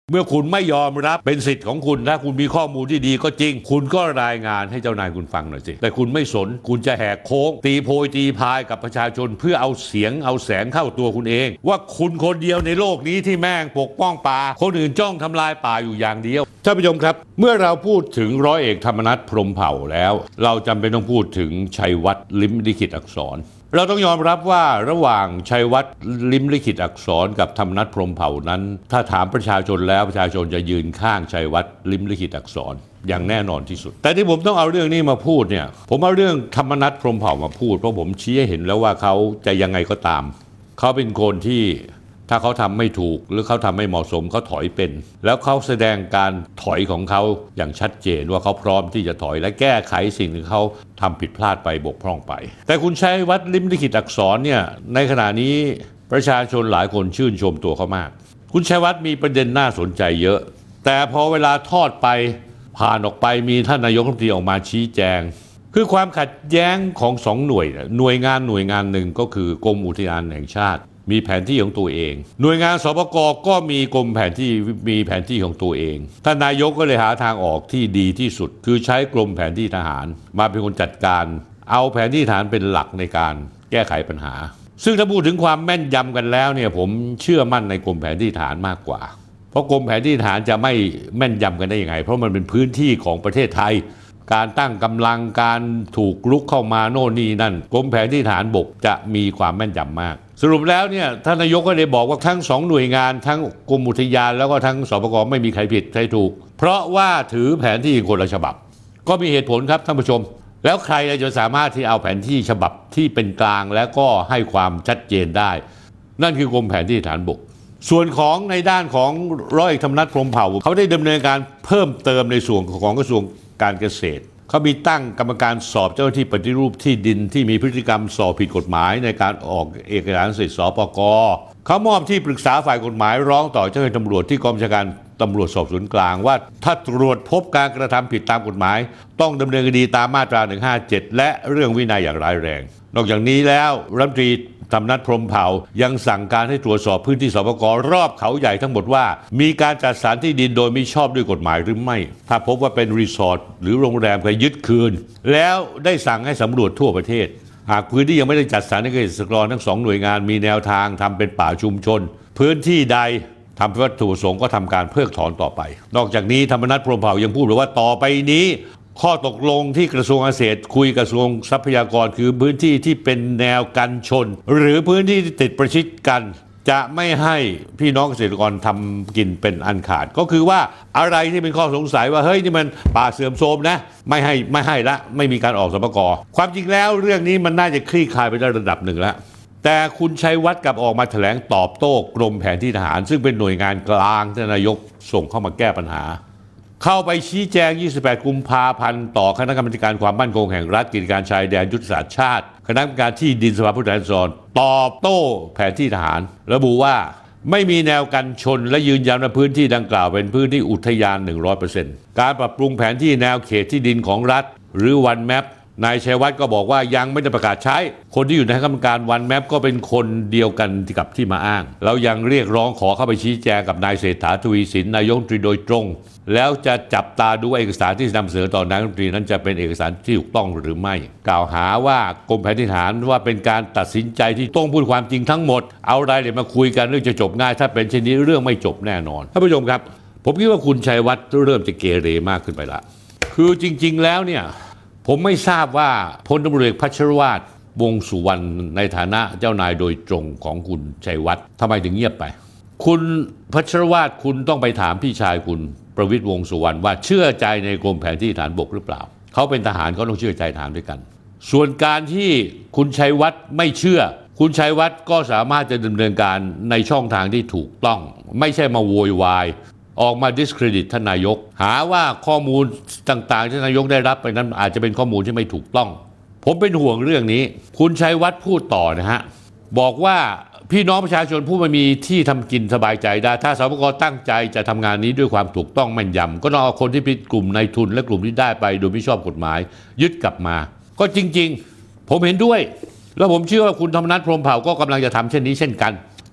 เมื่อคุณไม่ยอมรับเป็นสิทธิ์ของคุณถ้าคุณมีข้อมูลที่ดีก็จริงคุณก็รายงานให้เจ้านายคุณฟังหน่อยสิแต่คุณไม่สนคุณจะแหกโค้งตีโพยตีพายกับประชาชนเพื่อเอาเสียงเอาแสงเข้าตัวคุณเองว่าคุณคนเดียวในโลกนี้ที่แม่งปกป้องป่าคนอื่นจ้องทำลายป่าอยู่อย่างเดียวท่านผู้ชมครับเมื่อเราพูดถึงร้อยเอกธรรมนัส พรหมเผ่าแล้วเราจำเป็นต้องพูดถึงชัยวัฒน์ลิ้มลิขิตอักษรเราต้องยอมรับว่าระหว่างชัยวัฒน์ลิ้มลิขิตอักษรกับธรรมนัส พรหมเผ่านั้นถ้าถามประชาชนแล้วประชาชนจะยืนข้างชัยวัฒน์ลิ้มลิขิตอักษรอย่างแน่นอนที่สุดแต่ที่ผมต้องเอาเรื่องนี้มาพูดเนี่ยผมเอาเรื่องธรรมนัส พรหมเผ่ามาพูดเพราะผมชี้ให้เห็นแล้วว่าเขาจะยังไงก็ตามเขาเป็นคนที่ถ้าเขาทำไม่ถูกหรือเขาทำไม่เหมาะสมเขาถอยเป็นแล้วเขาแสดงการถอยของเขาอย่างชัดเจนว่าเขาพร้อมที่จะถอยและแก้ไขสิ่งที่เขาทำผิดพลาดไปบกพร่องไปแต่คุณชัยวัฒน์ลิ้มลิขิตอักษรเนี่ยในขณะนี้ประชาชนหลายคนชื่นชมตัวเขามากคุณชัยวัฒน์มีประเด็นน่าสนใจเยอะแต่พอเวลาทอดไปผ่านออกไปมีท่านนายกรัฐมนตรีออกมาชี้แจงคือความขัดแย้งของสองหน่วยงานหนึ่งก็คือกรมอุทยานแห่งชาติมีแผนที่ของตัวเองหน่วยงานสปก.ก็มีกรมแผนที่ของตัวเองท่านนายกก็เลยหาทางออกที่ดีที่สุดคือใช้กรมแผนที่ทหารมาเป็นคนจัดการเอาแผนที่ทหารเป็นหลักในการแก้ไขปัญหาซึ่งถ้าพูดถึงความแม่นยำกันแล้วเนี่ยผมเชื่อมั่นในกรมแผนที่ทหารมากกว่าเพราะกรมแผนที่ทหารจะไม่แม่นยำกันได้ยังไงเพราะมันเป็นพื้นที่ของประเทศไทยการตั้งกำลังการถูกลุกเข้ามาโน่นนี่นั่นกรมแผนที่ทหารบกจะมีความแม่นยำมากสรุปแล้วเนี่ยท่านนายกก็ได้บอกว่าทั้งสองหน่วยงานทั้งกรมอุทยานแล้วก็ทั้งสปก.ไม่มีใครผิดใครถูกเพราะว่าถือแผนที่คนละฉบับก็มีเหตุผลครับท่านผู้ชมแล้วใครจะสามารถที่เอาแผนที่ฉบับที่เป็นกลางและก็ให้ความชัดเจนได้นั่นคือกรมแผนที่ทหารบกส่วนของในด้านของร้อยเอกธรรมนัส พรหมเผ่าเขาได้ดำเนินการเพิ่มเติมในส่วนของกระทรวงการเกษตรเขามีตั้งกรรมการสอบเจ้าหน้าที่ปฏิรูปที่ดินที่มีพฤติกรรมสอบผิดกฎหมายในการออกเอกสารสิทธิสปก.เขามอบที่ปรึกษาฝ่ายกฎหมายร้องต่อเจ้าหน้าที่ตำรวจที่กองบัญชาการตำรวจสอบสวนกลางว่าถ้าตรวจพบการกระทำผิดตามกฎหมายต้องดำเนินคดีตามมาตรา 157 และเรื่องวินัยอย่างร้ายแรงนอกจากนี้แล้วรัฐมนตรีธรรมนัส พรหมเผ่ายังสั่งการให้ตรวจสอบพื้นที่สปก.รอบเขาใหญ่ทั้งหมดว่ามีการจัดสรรที่ดินโดยมิชอบด้วยกฎหมายหรือไม่ถ้าพบว่าเป็นรีสอร์ทหรือโรงแรมก็ยึดคืนแล้วได้สั่งให้สำรวจทั่วประเทศหากพื้นที่ยังไม่ได้จัดสรรให้เกษตรกรทั้งสองหน่วยงานมีแนวทางทำเป็นป่าชุมชนพื้นที่ใดทำวัตถุประสงค์ก็ทำการเพิกถอนต่อไปนอกจากนี้ธรรมนัส พรหมเผ่ายังพูดว่าต่อไปนี้ข้อตกลงที่กระทรวงเกษตรคุยกระทรวงทรัพยากรคือพื้นที่ที่เป็นแนวกันชนหรือพื้นที่ที่ติดประชิดกันจะไม่ให้พี่น้องเกษตรกรทำกินเป็นอันขาดก็คือว่าอะไรที่เป็นข้อสงสัยว่าเฮ้ยนี่มันป่าเสื่อมโทรมนะไม่ให้ละไม่มีการออกสปก.ความจริงแล้วเรื่องนี้มันน่าจะคลี่คลายไปได้ระดับหนึ่งแล้วแต่คุณชัยวัฒน์กลับออกมาแถลงตอบโต้กรมแผนที่ทหารซึ่งเป็นหน่วยงานกลางที่นายกส่งเข้ามาแก้ปัญหาเข้าไปชี้แจง 28 กุมภาพันธ์ต่อคณะกรรมการความมั่นคงแห่งรัฐกิจการชายแดนยุทธศาสตร์ชาติคณะกรรมการที่ดินสภาผู้แทนราษฎรตอบโต้แผนที่ทหารระบุว่าไม่มีแนวกันชนและยืนยันว่าพื้นที่ดังกล่าวเป็นพื้นที่อุทยาน 100% การปรับปรุงแผนที่แนวเขตที่ดินของรัฐหรือวันแมปนายชัยวัฒน์ก็บอกว่ายังไม่ได้ประกาศใช้คนที่อยู่ในคณะกรรมการวันแมปก็เป็นคนเดียวกันกับที่มาอ้างแล้วยังเรียกร้องขอเข้าไปชี้แจงกับนายเศรษฐา ทวีสินนายกรัฐมนตรีโดยตรงแล้วจะจับตาดูว่าเอกสารที่นำเสนอต่อนายกรัฐมนตรีนั้นจะเป็นเอกสารที่ถูกต้องหรือไม่กล่าวหาว่ากรมแผนที่ทหารว่าเป็นการตัดสินใจที่ต้องพูดความจริงทั้งหมดเอารายละเอียดมาคุยกันเรื่องจะจบง่ายถ้าเป็นเช่นนี้เรื่องไม่จบแน่นอนท่านผู้ชมครับผมคิดว่าคุณชัยวัฒน์เริ่มจะเกเรมากขึ้นไปละคือจริงๆแล้วเนี่ยผมไม่ทราบว่าพลตำรวจเอกพัชรวาท วงษ์สุวรรณในฐานะเจ้านายโดยตรงของคุณชัยวัฒน์ทำไมถึงเงียบไปคุณพัชรวาทคุณต้องไปถามพี่ชายคุณประวิตรวงษ์สุวรรณว่าเชื่อใจในกรมแผนที่ทหารบกหรือเปล่าเขาเป็นทหารเขาต้องเชื่อใจทหารด้วยกันส่วนการที่คุณชัยวัฒน์ไม่เชื่อคุณชัยวัฒน์ก็สามารถจะดำเนินการในช่องทางที่ถูกต้องไม่ใช่มาโวยวายออกมา discredit ท่านนายกหาว่าข้อมูลต่างๆที่นายกได้รับไปนั้นอาจจะเป็นข้อมูลที่ไม่ถูกต้องผมเป็นห่วงเรื่องนี้คุณชัยวัฒน์พูดต่อนะฮะบอกว่าพี่น้องประชาชนผู้ไม่มีที่ทำกินสบายใจได้ถ้าสปก.ตั้งใจจะทำงานนี้ด้วยความถูกต้องแม่นยำก็ต้องเอาคนที่เป็นกลุ่มนายทุนและกลุ่มที่ได้ไปโดยไม่ชอบกฎหมายยึดกลับมาก็จริงๆผมเห็นด้วยแล้วผมเชื่อว่าคุณธรรมนัส พรหมเผ่าก็กำลังจะทำเช่นนี้เช่นกัน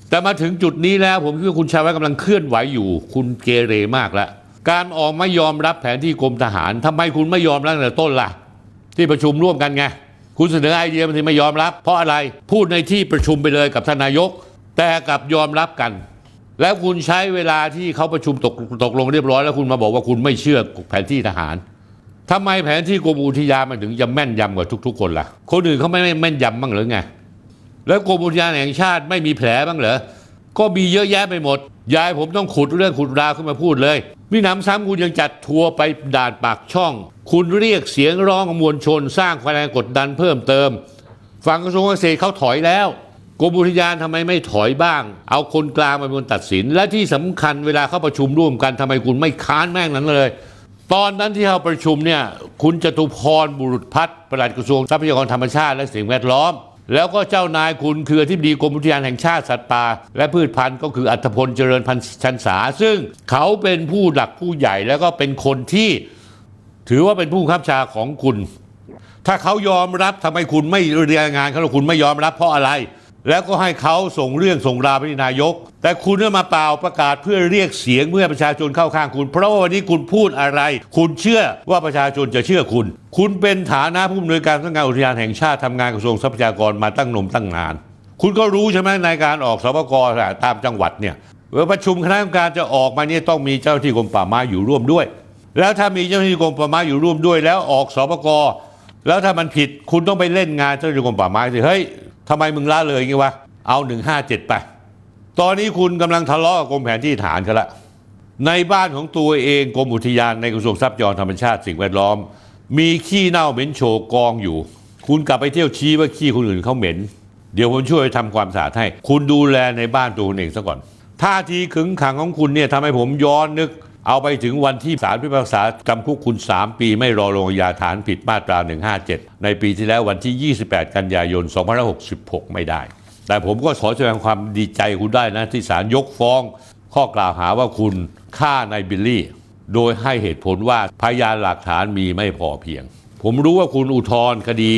แต่มาถึงจุดนี้แล้วผมคิดว่าคุณชัยวัฒน์กำลังเคลื่อนไหวอยู่คุณเกเรมากแล้วการออกไม่ยอมรับแผนที่กรมทหารทำไมคุณไม่ยอมรับตั้งแต่ต้นล่ะที่ประชุมร่วมกันไงคุณเสนอไอเดียมันถึงไม่ยอมรับเพราะอะไรพูดในที่ประชุมไปเลยกับท่านนายกแต่กลับยอมรับกันแล้วคุณใช้เวลาที่เขาประชุมตกลงเรียบร้อยแล้วคุณมาบอกว่าคุณไม่เชื่อแผนที่ทหารทำไมแผนที่กรมอุทยานมันถึงจะแม่นยำกว่าทุกๆคนล่ะคนอื่นเขาไม่แม่นยำบ้างหรือไงแล้วกรมอุทยานแห่งชาติไม่มีแผลบ้างเหรอก็มีเยอะแยะไปหมดยายผมต้องขุดเรื่องขุดราวขึ้นมาพูดเลยมีหนำซ้ำคุณยังจัดทัวร์ไปด่านปากช่องคุณเรียกเสียงร้องของมวลชนสร้างแรงกดดันเพิ่มเติมฝั่งกระทรวงเกษตรเขาถอยแล้วกรมอุทยานทำไมไม่ถอยบ้างเอาคนกลางมาเป็นคนตัดสินและที่สำคัญเวลาเข้าประชุมร่วมกันทำไมคุณไม่ค้านแม่งนั้นเลยตอนนั้นที่เข้าประชุมเนี่ยคุณจตุพรบุรุษพัฒน์ปลัดกระทรวงทรัพยากรธรรมชาติและสิ่งแวดล้อมแล้วก็เจ้านายคุณคืออธิบดีกรมอุทยานแห่งชาติสัตว์ป่าและพืชพันธุ์ก็คืออัธพลเจริญพันธุ์ชันษาซึ่งเขาเป็นผู้หลักผู้ใหญ่แล้วก็เป็นคนที่ถือว่าเป็นผู้บังคับบัญชาของคุณถ้าเขายอมรับทำไมคุณไม่เรียนงานเขาคุณไม่ยอมรับเพราะอะไรแล้วก็ให้เขาส่งเรื่องส่งราวไปที่นายกแต่คุณเนี่ยมาเปล่าประกาศเพื่อเรียกเสียงเพื่อประชาชนเข้าข้างคุณเพราะว่าวันนี้คุณพูดอะไรคุณเชื่อว่าประชาชนจะเชื่อคุณคุณเป็นฐานะผู้อำนวยการสำนักงานอุทยานแห่งชาติทำงานกระทรวงทรัพยากรมาตั้งนานคุณก็รู้ใช่ไหมในการออกสปก.ตามจังหวัดเนี่ยเมื่อประชุมคณะกรรมการจะออกมาเนี่ยต้องมีเจ้าหน้าที่กรมป่าไม้อยู่ร่วมด้วยแล้วถ้ามีเจ้าหน้าที่กรมป่าไม้อยู่ร่วมด้วยแล้วออกสปก.แล้วถ้ามันผิดคุณต้องไปเล่นงานเจ้าหน้าที่กรมป่าไม้สิเฮ้ยทำไมมึงละเลยงี้วะเอา157ไปตอนนี้คุณกำลังทะเลาะกับกรมแผนที่ฐานกันละในบ้านของตัวเองกรมอุทยานในกระทรวงทรัพยากรธรรมชาติสิ่งแวดล้อมมีขี้เน่าเหม็นโชกกองอยู่คุณกลับไปเที่ยวชี้ว่าขี้คนอื่นเขาเหม็นเดี๋ยวผมช่วยทำความสะอาดให้คุณดูแลในบ้านตัวคุณเองซะก่อนท่าทีขึงขังของคุณเนี่ยทำให้ผมย้อนนึกเอาไปถึงวันที่ศาลพิพากษาจำคุกคุณ3 ปีไม่รอลงอาญาฐานผิดมาตรา157ในปีที่แล้ววันที่28 กันยายน2566ไม่ได้แต่ผมก็ขอแสดงความดีใจคุณได้นะที่ศาลยกฟ้องข้อกล่าวหาว่าคุณฆ่านายบิลลี่โดยให้เหตุผลว่าพยานหลักฐานมีไม่พอเพียงผมรู้ว่าคุณอุทธรณ์คดี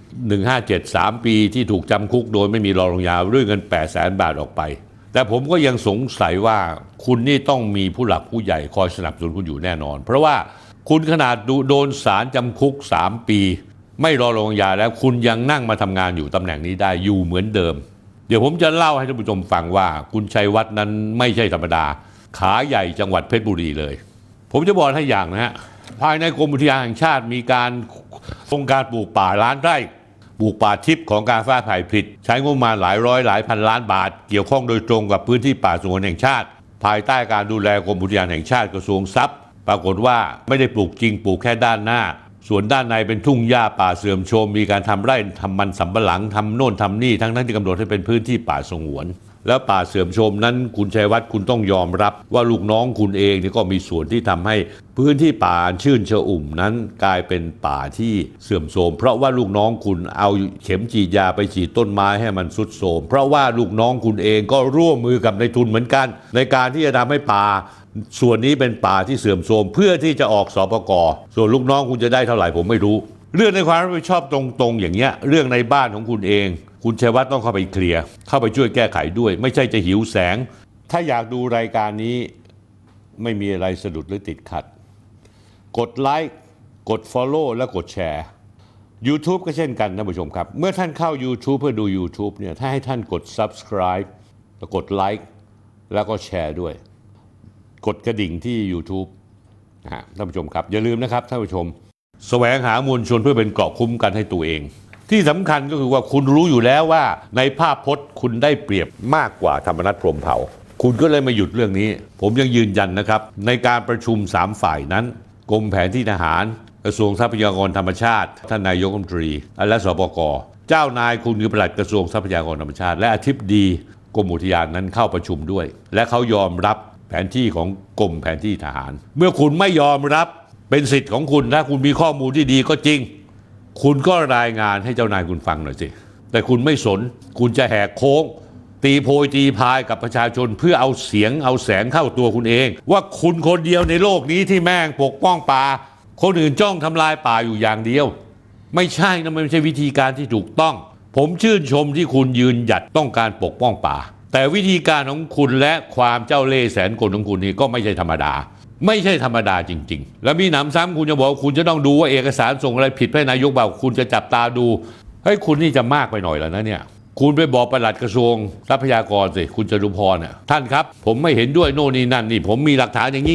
157 3 ปีที่ถูกจำคุกโดยไม่มีรอลงอาญาเรื่องเงิน800,000 บาทออกไปแต่ผมก็ยังสงสัยว่าคุณนี่ต้องมีผู้หลักผู้ใหญ่คอยสนับสนุนคุณอยู่แน่นอนเพราะว่าคุณขนาดโดนศาลจำคุก3 ปีไม่รอลงอาญาแล้วคุณยังนั่งมาทำงานอยู่ตำแหน่งนี้ได้อยู่เหมือนเดิมเดี๋ยวผมจะเล่าให้ท่านผู้ชมฟังว่าคุณชัยวัฒน์นั้นไม่ใช่ธรรมดาขาใหญ่จังหวัดเพชรบุรีเลยผมจะบอกให้อย่างนะฮะภายในกรมอุทยานแห่งชาติมีการโครงการปลูกป่าล้านไร่ปลูกป่าทิพย์ของการฟ้าผ่ายผลิตใช้งบประมาณหลายร้อยหลายพันล้านบาทเกี่ยวข้องโดยตรงกับพื้นที่ป่าสงวนแห่งชาติภายใต้การดูแลกรมอุทยานแห่งชาติกระทรวงทรัพย์ปรากฏว่าไม่ได้ปลูกจริงปลูกแค่ด้านหน้าส่วนด้านในเป็นทุ่งหญ้าป่าเสื่อมโทรมมีการทำไร่ทำมันสำปะหลังทำโน่นทำนี่ทั้งที่กำหนดให้เป็นพื้นที่ป่าสงวนแล้วป่าเสื่อมโทรมนั้นคุณชัยวัฒน์คุณต้องยอมรับว่าลูกน้องคุณเองนี่ก็มีส่วนที่ทำให้พื้นที่ป่าชื่นชอุ่มนั้นกลายเป็นป่าที่เสื่อมโทรมเพราะว่าลูกน้องคุณเอาเข็มฉีดยาไปฉีดต้นไม้ให้มันทรุดโทรมเพราะว่าลูกน้องคุณเองก็ร่วมมือกับนายทุนเหมือนกันในการที่จะทำให้ป่าส่วนนี้เป็นป่าที่เสื่อมโทรมเพื่อที่จะออกสปก.ส่วนลูกน้องคุณจะได้เท่าไหร่ผมไม่รู้เรื่องในความรับผิดชอบตรงๆอย่างเงี้ยเรื่องในบ้านของคุณเองคุณชัยวัฒน์ต้องเข้าไปเคลียร์เข้าไปช่วยแก้ไขด้วยไม่ใช่จะหิวแสงถ้าอยากดูรายการนี้ไม่มีอะไรสะดุดหรือติดขัดกดไลค์กด Follow และกดแชร์ YouTube ก็เช่นกันท่านผู้ชมครับเมื่อท่านเข้า YouTube เพื่อดู YouTube เนี่ยถ้าให้ท่านกด Subscribe แล้วกดไลค์แล้วก็แชร์ด้วยกดกระดิ่งที่ YouTube ท่านผู้ชมครับอย่าลืมนะครับท่านผู้ชมแสวงหามวลชนเพื่อเป็นเกราะคุ้มกันให้ตัวเองที่สำคัญก็คือว่าคุณรู้อยู่แล้วว่าในภาพพจน์คุณได้เปรียบมากกว่าธรรมนัสพรหมเผ่าคุณก็เลยมาหยุดเรื่องนี้ผมยังยืนยันนะครับในการประชุม3 ฝ่ายนั้นกรมแผนที่ทหารกระทรวงทรัพยากรธรรมชาติท่านนายกรัฐมนตรีและสปก.เจ้านายคุณคือปลัดกระทรวงทรัพยากรธรรมชาติและอธิบดีกรมอุทยานนั้นเข้าประชุมด้วยและเขายอมรับแผนที่ของกรมแผนที่ทหารเมื่อคุณไม่ยอมรับเป็นสิทธิ์ของคุณถ้าคุณมีข้อมูลที่ดีก็จริงคุณก็รายงานให้เจ้านายคุณฟังหน่อยสิแต่คุณไม่สนคุณจะแหกโค้งตีโพยตีพายกับประชาชนเพื่อเอาเสียงเอาแสงเข้าตัวคุณเองว่าคุณคนเดียวในโลกนี้ที่แม่งปกป้องป่าคนอื่นจ้องทำลายป่าอยู่อย่างเดียวไม่ใช่นะไม่ใช่วิธีการที่ถูกต้องผมชื่นชมที่คุณยืนหยัดต้องการปกป้องป่าแต่วิธีการของคุณและความเจ้าเล่ห์แสนกลของคุณนี่ก็ไม่ใช่ธรรมดาไม่ใช่ธรรมดาจริงๆแล้วมีหนำซ้ำคุณจะบอกคุณจะต้องดูว่าเอกสารส่งอะไรผิดให้นายกบอกคุณจะจับตาดูเฮ้ยคุณนี่จะมากไปหน่อยแล้วนะเนี่ยคุณไปบอกปลัดกระทรวงทรัพยากรสิคุณจตุพรเนี่ยท่านครับผมไม่เห็นด้วยโน่นนี่นั่นนี่ผมมีหลักฐานอย่าง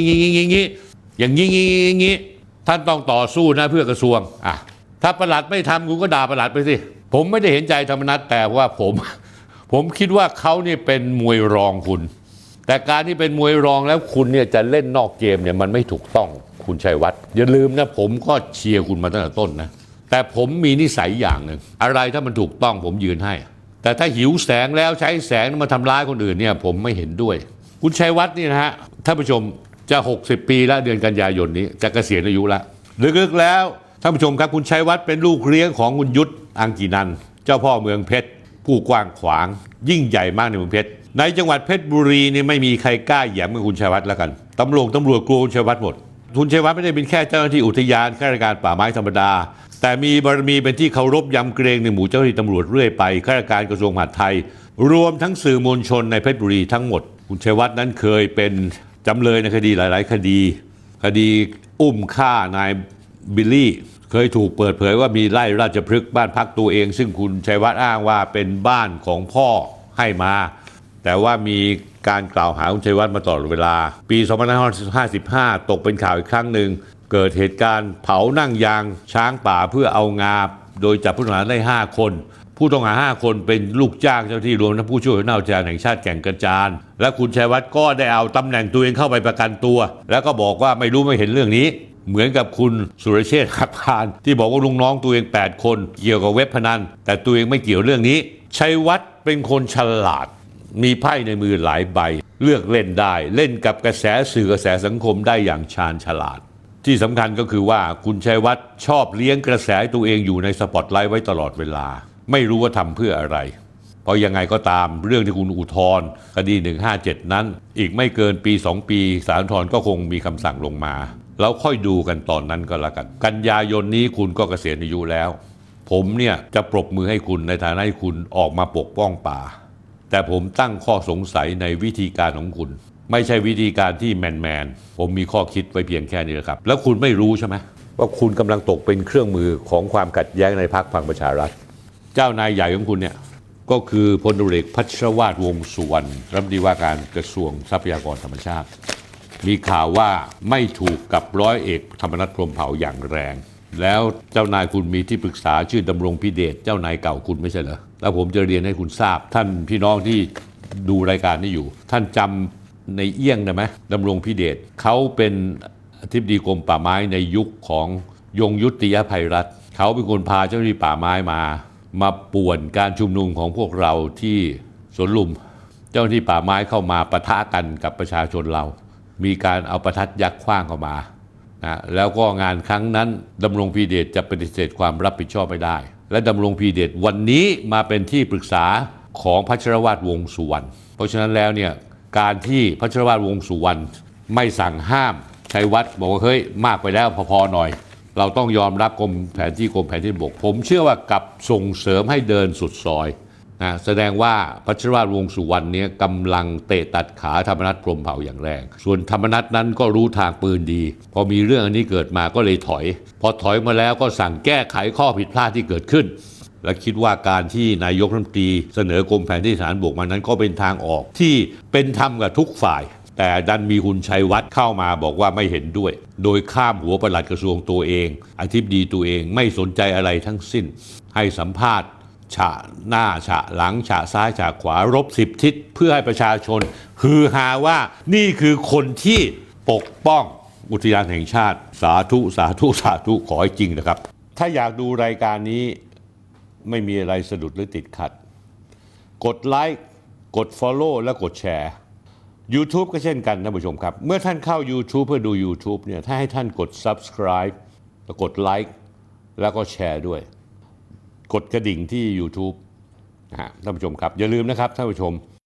นี้ท่านต้องต่อสู้นะเพื่อกระทรวงถ้าปลัดไม่ทำคุณก็ด่าปลัดไปสิผมไม่ได้เห็นใจธรรมนัสแต่ว่าผมคิดว่าเขาเนี่ยเป็นมวยรองคุณแต่การที่เป็นมวยรองแล้วคุณเนี่ยจะเล่นนอกเกมเนี่ยมันไม่ถูกต้องคุณชัยวัฒน์อย่าลืมนะผมก็เชียร์คุณมาตั้งแต่ต้นนะแต่ผมมีนิสัยอย่างหนึ่งอะไรถ้ามันถูกต้องผมยืนให้แต่ถ้าหิวแสงแล้วใช้แสงมาทำร้ายคนอื่นเนี่ยผมไม่เห็นด้วยคุณชัยวัฒน์นี่นะฮะท่านผู้ชมจะ60 ปีแล้วเดือนกันยายนนี้จะเกษียณอายุแล้วลึกๆแล้วท่านผู้ชมครับคุณชัยวัฒน์เป็นลูกเลี้ยงของคุณยุทธอังกีนันท์เจ้าพ่อเมืองเพชรผู้กว้างขวางยิ่งใหญ่มากในเมืองเพชรในจังหวัดเพชรบุรีนี่ไม่มีใครกล้าแหย่มกับคุณชัยวัฒน์แล้วกันตำรวจกลัวคุณชัยวัฒน์หมดคุณชัยวัฒน์ไม่ได้เป็นแค่เจ้าหน้าที่อุทยานข้าราชการป่าไม้ธรรมดาแต่มีบารมีเป็นที่เคารพยำเกรงในหมู่เจ้าหน้าที่ตำรวจเรื่อยไปข้าราชการกระทรวงมหาดไทยรวมทั้งสื่อมวลชนในเพชรบุรีทั้งหมดคุณชัยวัฒน์นั้นเคยเป็นจำเลยในคดีหลายๆคดีอุ้มฆ่านายบิลลี่เคยถูกเปิดเผยว่ามีไร่ราชพฤกษ์บ้านพักตัวเองซึ่งคุณชัยวัฒน์อ้างว่าเป็นบ้านของพ่อให้มาแต่ว่ามีการกล่าวหาคุณชัยวัฒน์มาตลอดเวลาปี2555ตกเป็นข่าวอีกครั้งหนึ่งเกิดเหตุการณ์เผานั่งยางช้างป่าเพื่อเอางาโดยจับผู้ต้องหาได้5 คนผู้ต้องหา5 คนเป็นลูกจ้างเจ้าที่รวมทั้งผู้ช่วยหัวหน้าอุทยานแห่งชาติแก่งกระจานและคุณชัยวัฒน์ก็ได้เอาตำแหน่งตัวเองเข้าไปประกันตัวแล้วก็บอกว่าไม่รู้ไม่เห็นเรื่องนี้เหมือนกับคุณสุรเชษฐ์หักพานที่บอกว่าลุงน้องตัวเอง8 คนเกี่ยวกับเว็บพนันแต่ตัวเองไม่เกี่ยวเรื่องนี้ชัยวัฒน์เป็นคนฉลาดมีไพ่ในมือหลายใบเลือกเล่นได้เล่นกับกระแสสื่อกระแสสังคมได้อย่างชาญฉลาดที่สำคัญก็คือว่าคุณชัยวัฒน์ชอบเลี้ยงกระแสตัวเองอยู่ในสปอตไลท์ไว้ตลอดเวลาไม่รู้ว่าทำเพื่ออะไรเพราะยังไงก็ตามเรื่องที่คุณอุทธรณ์คดี157นั้นอีกไม่เกินปี2 ปีศาลอุทธรณ์ก็คงมีคำสั่งลงมาแล้วค่อยดูกันตอนนั้นก็แล้วกันกันยายนนี้คุณก็เกษียณอายุแล้วผมเนี่ยจะปรบมือให้คุณในฐานะที่คุณออกมาปกป้องป่าแต่ผมตั้งข้อสงสัยในวิธีการของคุณไม่ใช่วิธีการที่แมนผมมีข้อคิดไว้เพียงแค่นี้แหละครับแล้วคุณไม่รู้ใช่ไหมว่าคุณกำลังตกเป็นเครื่องมือของความขัดแย้งในพรรคพลังประชารัฐเจ้านายใหญ่ของคุณเนี่ยก็คือพลตำรวจเอกพัชรวาทวงษ์สุวรรณรัฐมนตรีว่าการกระทรวงทรัพยากรธรรมชาติมีข่าวว่าไม่ถูกกับร้อยเอกธรรมนัสพรหมเผ่าอย่างแรงแล้วเจ้านายคุณมีที่ปรึกษาชื่อดำรงพิเดชเจ้านายเก่าคุณไม่ใช่เหรอแล้วผมจะเรียนให้คุณทราบท่านพี่น้องที่ดูรายการนี้อยู่ท่านจำในเอี้ยงได้ไหมดำรงพิเดชเขาเป็นอธิบดีกรมป่าไม้ในยุคของยงยุติยภัยรัฐเขาเป็นคนพาเจ้าหน้าที่ป่าไม้มาป่วนการชุมนุมของพวกเราที่สวนลุมเจ้าหน้าที่ป่าไม้เข้ามาปะทะกันกับประชาชนเรามีการเอาประทัดยักษ์ขว้างเข้ามานะแล้วก็งานครั้งนั้นดำรงพีเดชจะปฏิเสธความรับผิดชอบไม่ได้และดำรงพีเดชวันนี้มาเป็นที่ปรึกษาของพัชรวาทวงษ์สุวรรณเพราะฉะนั้นแล้วเนี่ยการที่พัชรวาทวงษ์สุวรรณไม่สั่งห้ามชัยวัฒน์บอกว่าเฮ้ยมากไปแล้วพอๆหน่อยเราต้องยอมรับกรมแผนที่บกผมเชื่อว่ากับส่งเสริมให้เดินสุดซอยนะแสดงว่าพัชรวาทวงษ์สุวรรณเนี่ยกำลังเตะตัดขาธรรมนัสพรหมเผ่าอย่างแรงส่วนธรรมนัสนั้นก็รู้ทางปืนดีพอมีเรื่องอันนี้เกิดมาก็เลยถอยพอถอยมาแล้วก็สั่งแก้ไขข้อผิดพลาดที่เกิดขึ้นและคิดว่าการที่นายกรัฐมนตรีเสนอกรมแผนที่ทหารบกมานั้นก็เป็นทางออกที่เป็นธรรมกับทุกฝ่ายแต่ดันมีคุณชัยวัฒน์เข้ามาบอกว่าไม่เห็นด้วยโดยข้ามหัวปลัดกระทรวงตัวเองอธิบดีตัวเองไม่สนใจอะไรทั้งสิ้นให้สัมภาษณ์ฉะหน้าฉะหลังฉะซ้ายฉะขวารบ10 ทิศเพื่อให้ประชาชนฮือฮาว่านี่คือคนที่ปกป้องอุทยานแห่งชาติสาธุขอให้จริงนะครับถ้าอยากดูรายการนี้ไม่มีอะไรสะดุดหรือติดขัดกดไลค์กด Follow และกดแชร์ YouTube ก็เช่นกันท่านผู้ชมครับเมื่อท่านเข้า YouTube เพื่อดู YouTube เนี่ยถ้าให้ท่านกด Subscribe แล้วกดไลค์แล้วก็แชร์ด้วยกดกระดิ่งที่ YouTube นะฮะท่านผู้ชมครับอย่าลืมนะครับท่านผู้ชม